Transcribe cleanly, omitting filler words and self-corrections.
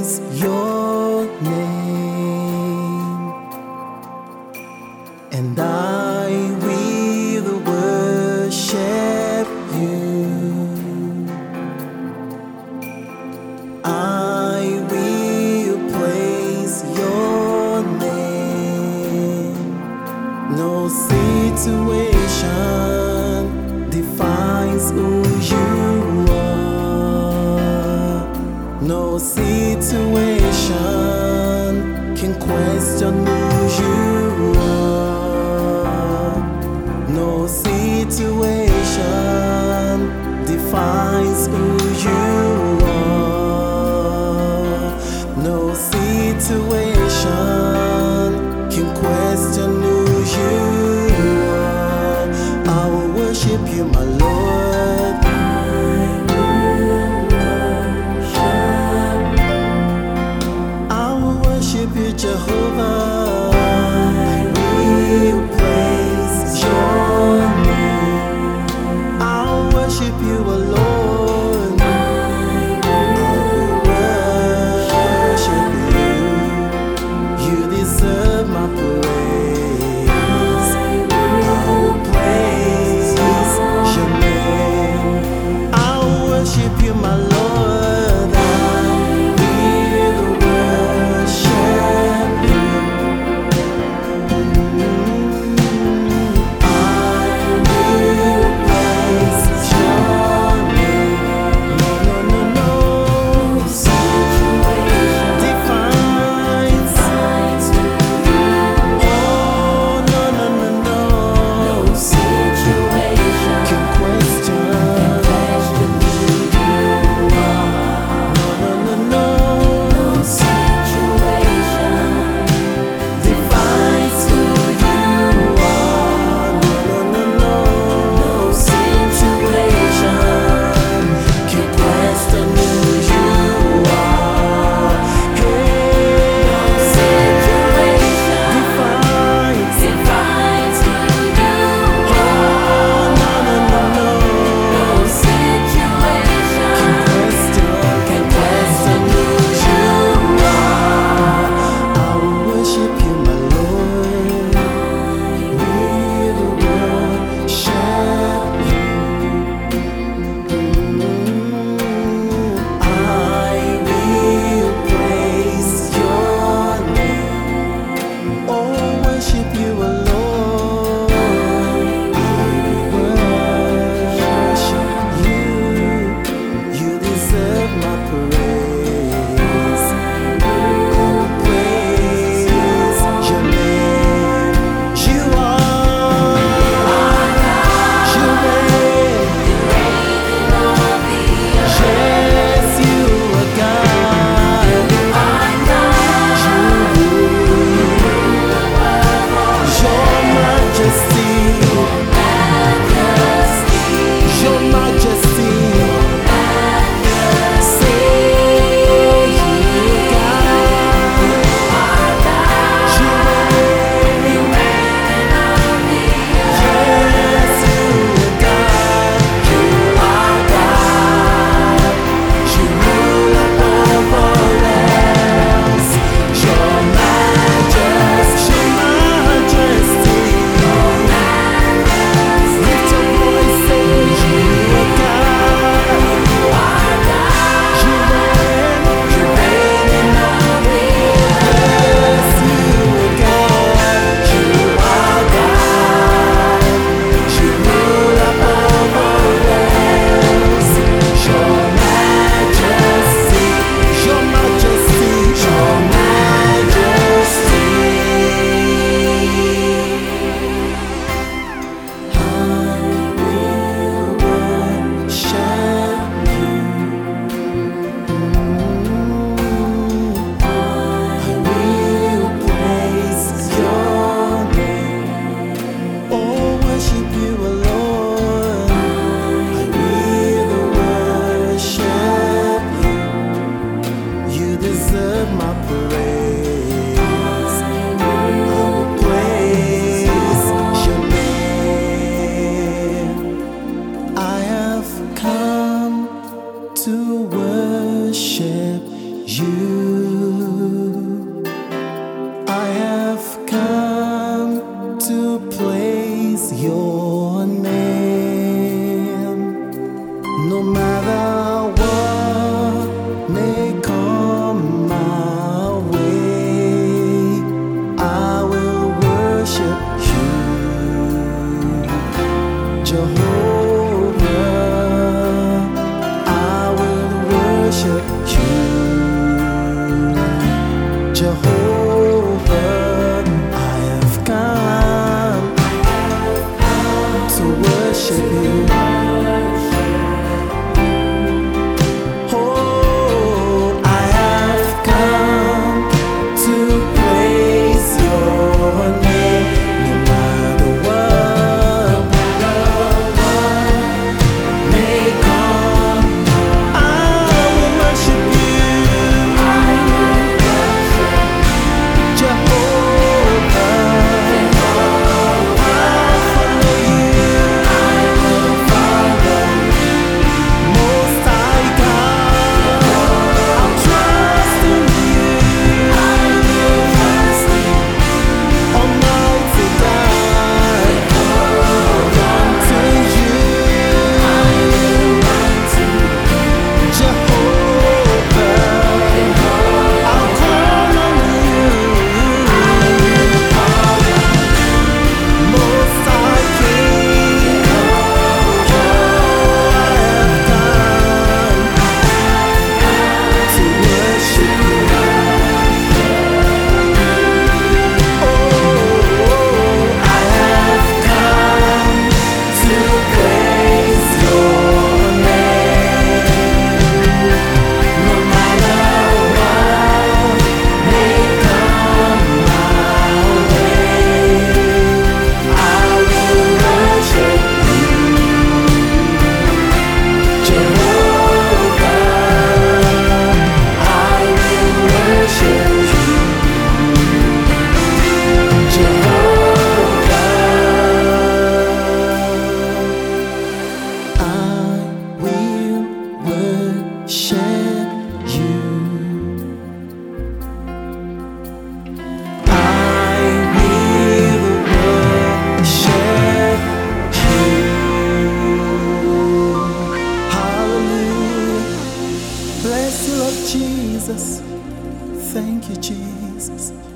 praise your name, and I will worship you. I will praise your name. No situation defines who you are. No situation can question who you are. No situation defines who you are. No situation can question who you are. I will worship you, my Lord. Jehovah, I will praise your name. I'll worship you alone. I will worship you. You deserve my praise. I will praise your name. I'll worship you, my Lord. to worship you. Jehovah, I have come to worship you. Oh, I have come to praise your name. No matter what may come, I will worship you. Bless you, Lord Jesus. Thank you, Jesus.